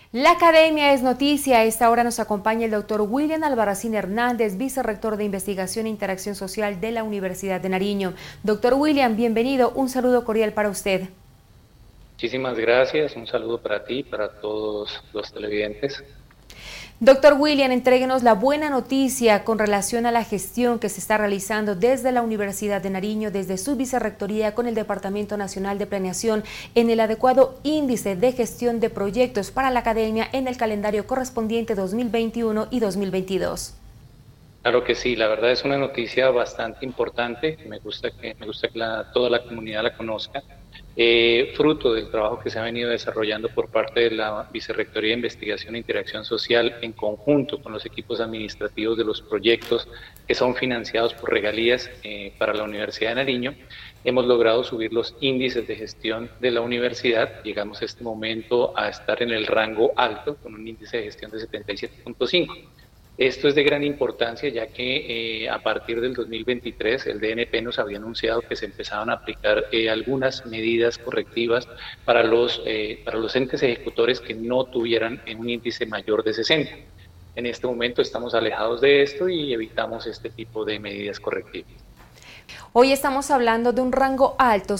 La academia es noticia. A esta hora nos acompaña el doctor William Albarracín Hernández, vicerrector de Investigación e Interacción Social de la Universidad de Nariño. Doctor William, bienvenido. Un saludo cordial para usted. Muchísimas gracias. Un saludo para ti y para todos los televidentes. Doctor William, entréguenos la buena noticia con relación a la gestión que se está realizando desde la Universidad de Nariño, desde su vicerrectoría con el Departamento Nacional de Planeación en el adecuado índice de gestión de proyectos para la academia en el calendario correspondiente 2021 y 2022. Claro que sí, la verdad es una noticia bastante importante. Me gusta que toda la comunidad la conozca. Fruto del trabajo que se ha venido desarrollando por parte de la Vicerrectoría de Investigación e Interacción Social en conjunto con los equipos administrativos de los proyectos que son financiados por regalías para la Universidad de Nariño, hemos logrado subir los índices de gestión de la universidad. Llegamos a este momento a estar en el rango alto con un índice de gestión de 77.5. Esto es de gran importancia ya que a partir del 2023 el DNP nos había anunciado que se empezaban a aplicar algunas medidas correctivas para los entes ejecutores que no tuvieran un índice mayor de 60. En este momento estamos alejados de esto y evitamos este tipo de medidas correctivas. Hoy estamos hablando de un rango alto,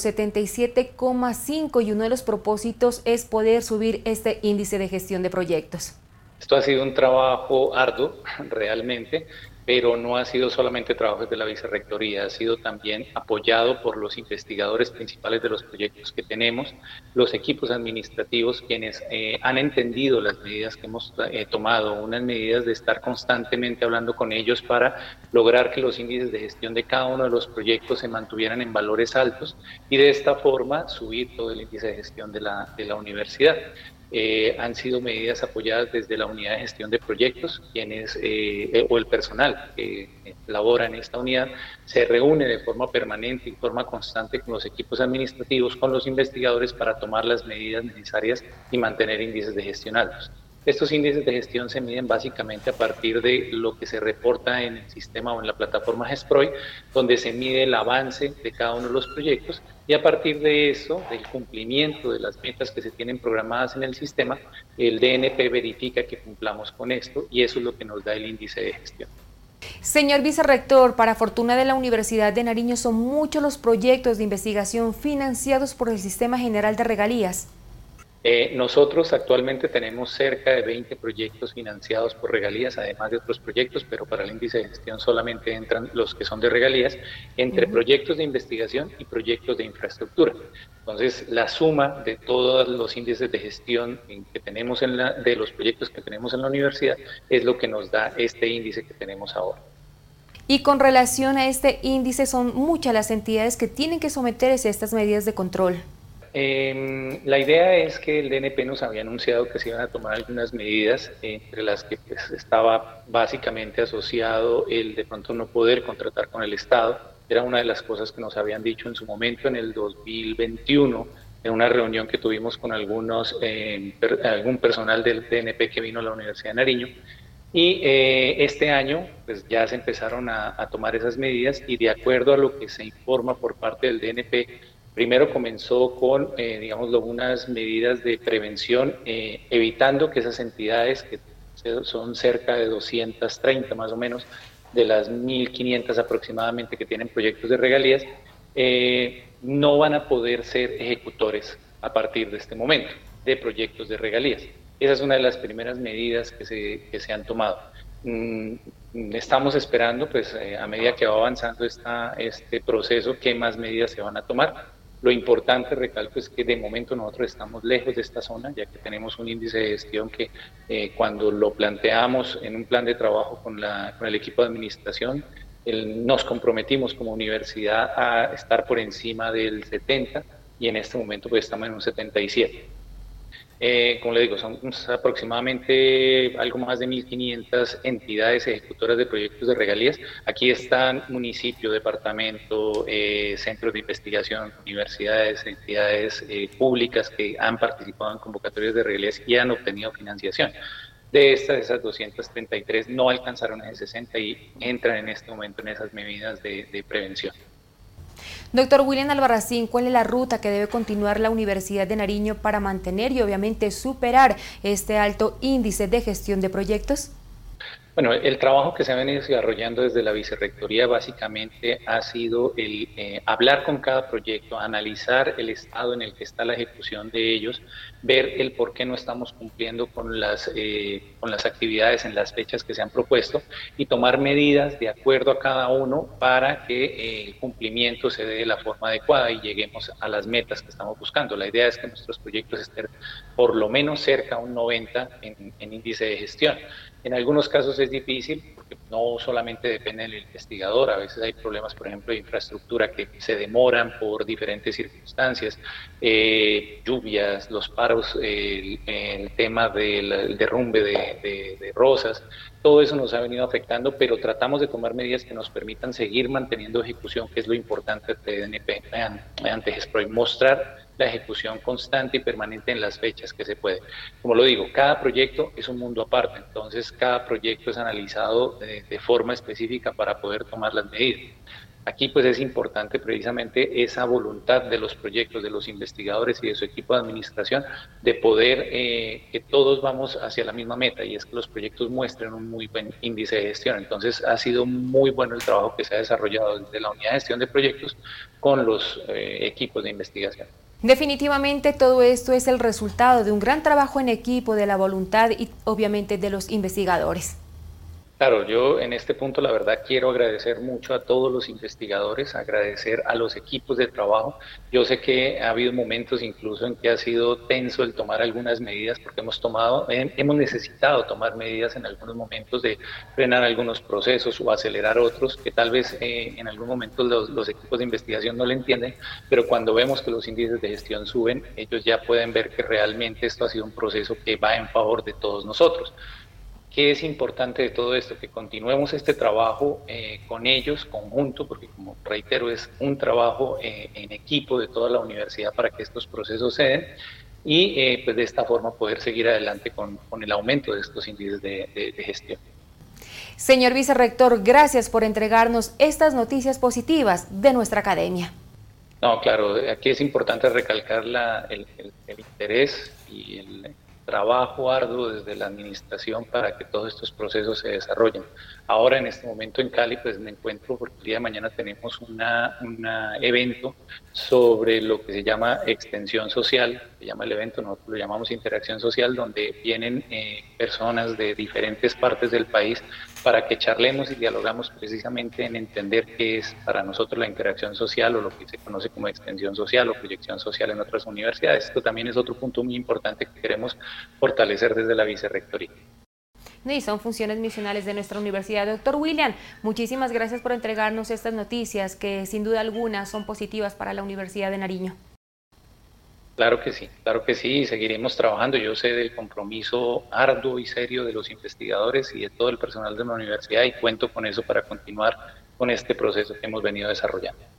77,5, y uno de los propósitos es poder subir este índice de gestión de proyectos. Esto ha sido un trabajo arduo, realmente, pero no ha sido solamente trabajo de la vicerrectoría, ha sido también apoyado por los investigadores principales de los proyectos que tenemos, los equipos administrativos, quienes han entendido las medidas que hemos tomado, unas medidas de estar constantemente hablando con ellos para lograr que los índices de gestión de cada uno de los proyectos se mantuvieran en valores altos y de esta forma subir todo el índice de gestión de la universidad. Han sido medidas apoyadas desde la unidad de gestión de proyectos, o el personal que labora en esta unidad se reúne de forma permanente y forma constante con los equipos administrativos, con los investigadores para tomar las medidas necesarias y mantener índices de gestión altos. Estos índices de gestión se miden básicamente a partir de lo que se reporta en el sistema o en la plataforma GESPROI, donde se mide el avance de cada uno de los proyectos y a partir de eso, del cumplimiento de las metas que se tienen programadas en el sistema, el DNP verifica que cumplamos con esto y eso es lo que nos da el índice de gestión. Señor vicerrector, para fortuna de la Universidad de Nariño, son muchos los proyectos de investigación financiados por el Sistema General de Regalías. Nosotros actualmente tenemos cerca de 20 proyectos financiados por regalías, además de otros proyectos, pero para el índice de gestión solamente entran los que son de regalías, entre proyectos de investigación y proyectos de infraestructura. Entonces, la suma de todos los índices de gestión que tenemos de los proyectos que tenemos en la universidad es lo que nos da este índice que tenemos ahora. Y con relación a este índice, son muchas las entidades que tienen que someterse a estas medidas de control. La idea es que el DNP nos había anunciado que se iban a tomar algunas medidas, entre las que pues, estaba básicamente asociado el de pronto no poder contratar con el Estado. Era una de las cosas que nos habían dicho en su momento en el 2021, en una reunión que tuvimos con algún personal del DNP que vino a la Universidad de Nariño. Y este año pues ya se empezaron a tomar esas medidas y de acuerdo a lo que se informa por parte del DNP, primero comenzó con, digámoslo, unas medidas de prevención, evitando que esas entidades, que son cerca de 230 más o menos, de las 1.500 aproximadamente que tienen proyectos de regalías, no van a poder ser ejecutores a partir de este momento de proyectos de regalías. Esa es una de las primeras medidas que se han tomado. Estamos esperando, pues, a medida que va avanzando este proceso, qué más medidas se van a tomar. Lo importante, recalco, es que de momento nosotros estamos lejos de esta zona, ya que tenemos un índice de gestión que cuando lo planteamos en un plan de trabajo con el equipo de administración, nos comprometimos como universidad a estar por encima del 70 y en este momento pues estamos en un 77. Como le digo, son aproximadamente algo más de 1.500 entidades ejecutoras de proyectos de regalías. Aquí están municipio, departamento, centros de investigación, universidades, entidades públicas que han participado en convocatorias de regalías y han obtenido financiación. De esas 233 no alcanzaron ese 60 y entran en este momento en esas medidas de prevención. Doctor William Albarracín, ¿cuál es la ruta que debe continuar la Universidad de Nariño para mantener y obviamente superar este alto índice de gestión de proyectos? Bueno, el trabajo que se ha venido desarrollando desde la vicerrectoría básicamente ha sido el hablar con cada proyecto, analizar el estado en el que está la ejecución de ellos, ver el por qué no estamos cumpliendo con las actividades en las fechas que se han propuesto y tomar medidas de acuerdo a cada uno para que el cumplimiento se dé de la forma adecuada y lleguemos a las metas que estamos buscando. La idea es que nuestros proyectos estén por lo menos cerca a un 90 en índice de gestión. En algunos casos es difícil porque no solamente depende del investigador, a veces hay problemas, por ejemplo, de infraestructura que se demoran por diferentes circunstancias, lluvias, los paros, el tema del derrumbe de rosas, todo eso nos ha venido afectando, pero tratamos de tomar medidas que nos permitan seguir manteniendo ejecución, que es lo importante de DNP ante GESPROY, mostrar la ejecución constante y permanente en las fechas que se puede. Como lo digo, cada proyecto es un mundo aparte, entonces cada proyecto es analizado de forma específica para poder tomar las medidas. Aquí pues es importante precisamente esa voluntad de los proyectos, de los investigadores y de su equipo de administración de poder que todos vamos hacia la misma meta y es que los proyectos muestren un muy buen índice de gestión. Entonces ha sido muy bueno el trabajo que se ha desarrollado desde la unidad de gestión de proyectos con los equipos de investigación. Definitivamente todo esto es el resultado de un gran trabajo en equipo, de la voluntad y obviamente de los investigadores. Claro, yo en este punto la verdad quiero agradecer mucho a todos los investigadores, agradecer a los equipos de trabajo. Yo sé que ha habido momentos incluso en que ha sido tenso el tomar algunas medidas porque hemos necesitado tomar medidas en algunos momentos de frenar algunos procesos o acelerar otros que tal vez en algún momento los equipos de investigación no lo entienden, pero cuando vemos que los índices de gestión suben, ellos ya pueden ver que realmente esto ha sido un proceso que va en favor de todos nosotros. ¿Qué es importante de todo esto? Que continuemos este trabajo con ellos, conjunto, porque como reitero, es un trabajo en equipo de toda la universidad para que estos procesos se den y pues de esta forma poder seguir adelante con el aumento de estos índices de gestión. Señor vicerrector, gracias por entregarnos estas noticias positivas de nuestra academia. No, claro, aquí es importante recalcar el interés y el trabajo arduo desde la administración para que todos estos procesos se desarrollen. Ahora en este momento en Cali pues me encuentro porque el día de mañana tenemos un evento sobre lo que se llama extensión social, se llama el evento, nosotros lo llamamos interacción social, donde vienen personas de diferentes partes del país para que charlemos y dialogamos precisamente en entender qué es para nosotros la interacción social o lo que se conoce como extensión social o proyección social en otras universidades. Esto también es otro punto muy importante que queremos fortalecer desde la vicerrectoría. Y son funciones misionales de nuestra universidad. Doctor William, muchísimas gracias por entregarnos estas noticias que sin duda alguna son positivas para la Universidad de Nariño. Claro que sí, seguiremos trabajando. Yo sé del compromiso arduo y serio de los investigadores y de todo el personal de la universidad y cuento con eso para continuar con este proceso que hemos venido desarrollando.